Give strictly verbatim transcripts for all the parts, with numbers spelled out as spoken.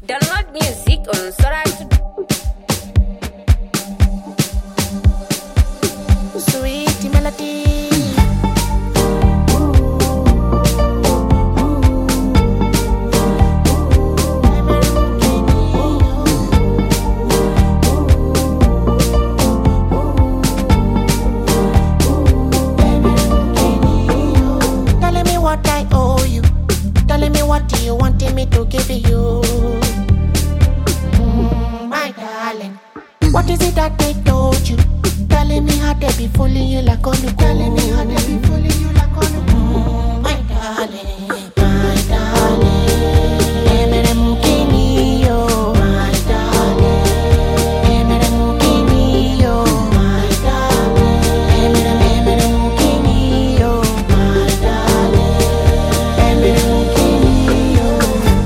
Download music on Soratu. Sweet melody. Telling me what I owe you. Telling me what you wanted me to give you. Mm, my darling. What is it that they told you? Telling me how they be fooling you like on the Telling me how they be fooling you like on the mm, my darling, my darling. Emere mukini yo, my darling. Emere mukini yo, my darling. Emere emere mukini yo, my darling. Emere mukini yo.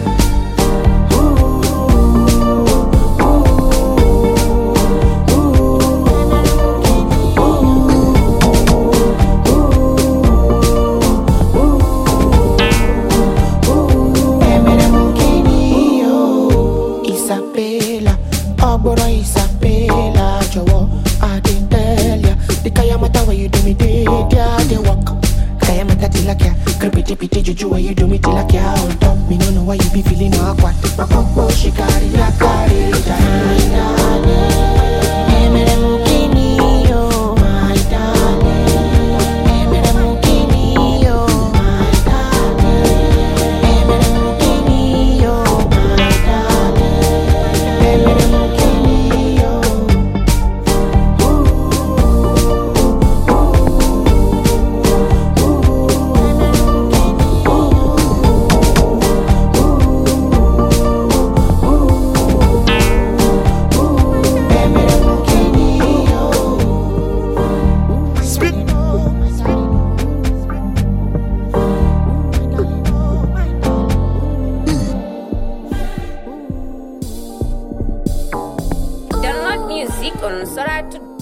Isabella, Ogboro Isabella, Jowo, I didn't tell ya. The Kayamata where you do me day, yeah, they walk. Kayamata tilakya, creepy pity juju where you do me tilakya. On top, me no know why you be feeling awkward. Mapopo shikari ya kari, darling. Emere mukini yo, my darling. Emere mukini yo, my darling. Emere mukini yo, my darling. Emere mukini yo. Emere mukini yo. Speak. Download music on Soratu.